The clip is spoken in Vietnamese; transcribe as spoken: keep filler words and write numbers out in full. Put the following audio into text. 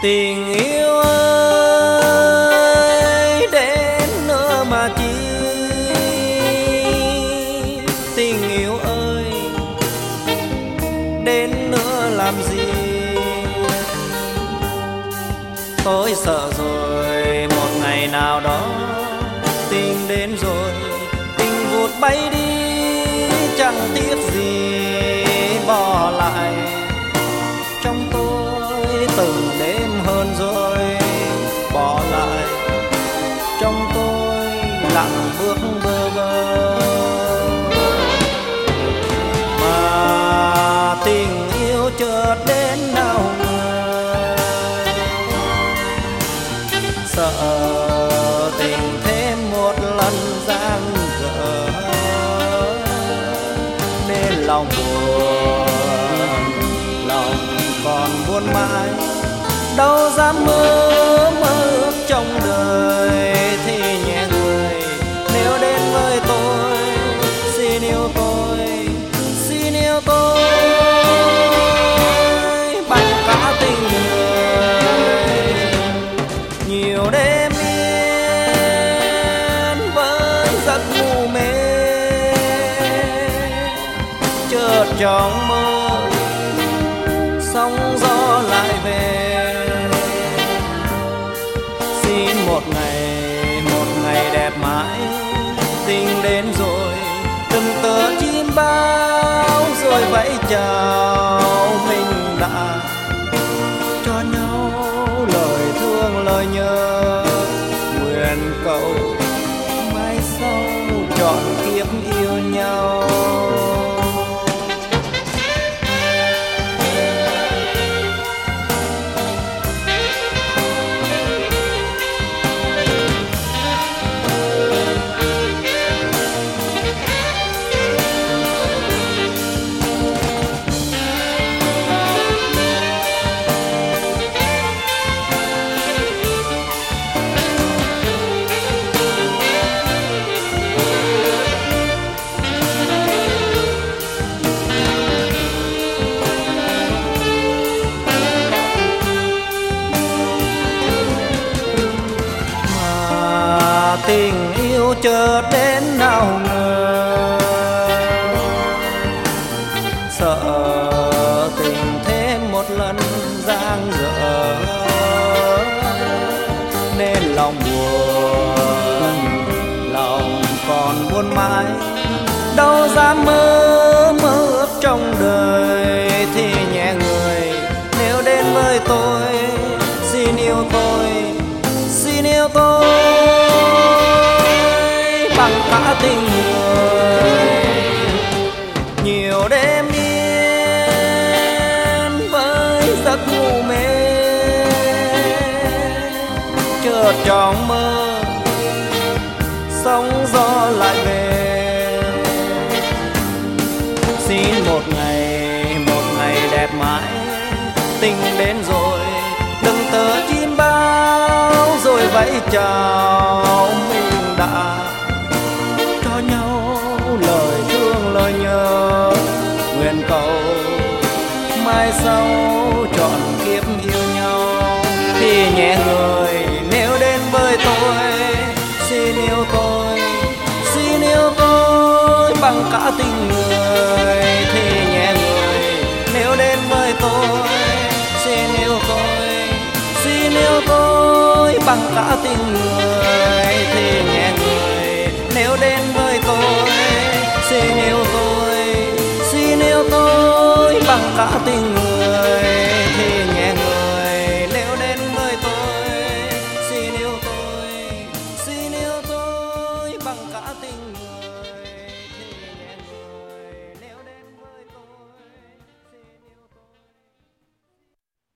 Tình yêu ơi đến nữa mà chi, tình yêu ơi đến nữa làm gì. Tôi sợ rồi một ngày nào đó tình đến rồi, tình vụt bay đi chẳng tiếc gì bỏ lại. Trong tôi từng đêm hơn rồi bỏ lại, trong tôi lặng bước bơ vơ. Mà tình yêu chợt đến nào ngờ, sợ tình thêm một lần giang dở nên lòng buồn, lòng còn buồn mãi. Đâu dám mơ mơ ước trong đời thì nhẹ người, nếu đến với tôi xin yêu tôi, xin yêu tôi bằng cả tình người. Nhiều đêm yên với giấc ngủ mê, chợt trong mơ sóng gió lại về. Xin một ngày, một ngày đẹp mãi, tình đến rồi từng tờ chim bao rồi vẫy chào. Mình đã cho nhau lời thương lời nhớ, nguyện cầu mai sau trọn kiếp yêu nhau. Tình yêu chợt đến nào ngờ, sợ tình thêm một lần giang dở nên lòng buồn, lòng còn buồn mãi. Đâu dám mơ mơ ước trong đời thì nhẹ người, nếu đến với tôi xin yêu tôi, xin yêu tôi bằng cả tình người. Nhiều đêm yên với giấc ngủ mê, chợt trong mơ sóng gió lại về. Xin một ngày, một ngày đẹp mãi, tình đến rồi đừng tờ chim bao rồi vẫy chào. Mình đã cho nhau lời thương lời nhớ, nguyện cầu mai sau trọn kiếp yêu nhau. Thì nhẹ người nếu đến với tôi xin yêu tôi, xin yêu tôi bằng cả tình người. Thì nhẹ người nếu đến với tôi xin yêu tôi, xin yêu tôi bằng cả tình người. Thì nhẹ người nếu đến với tôi xin yêu tôi, xin yêu tôi bằng cả tình người.